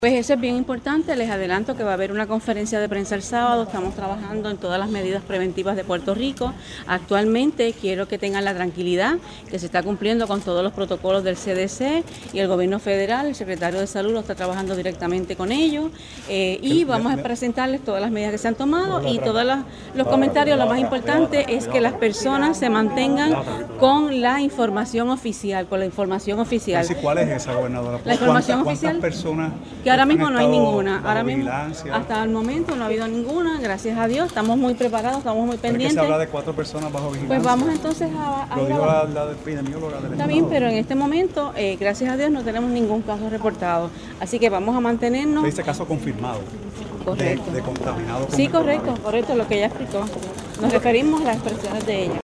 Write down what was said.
Pues eso es bien importante, les adelanto que va a haber una conferencia de prensa el sábado, estamos trabajando en todas las medidas preventivas de Puerto Rico. Actualmente quiero que tengan la tranquilidad que se está cumpliendo con todos los protocolos del CDC y el gobierno federal, el secretario de Salud lo está trabajando directamente con ellos y vamos a presentarles todas las medidas que se han tomado y todos los comentarios. Lo más importante es que las personas se mantengan con la información oficial, ¿Cuál es esa, gobernadora? La información oficial. ¿Cuántas personas? Que ahora mismo no hay ninguna. Ahora mismo, vigilancia? hasta el momento no ha habido ninguna, gracias a Dios. Estamos muy preparados, estamos muy pendientes. ¿Pero que se habla de 4 personas bajo vigilancia? Pues vamos entonces a lo dijo la epidemióloga del Está bien, pero en este momento, gracias a Dios, no tenemos ningún caso reportado. Así que vamos a mantenernos. Dice caso confirmado. Correcto. De contaminado. Sí, correcto, lo que ella explicó. Nos referimos a las expresiones de ella.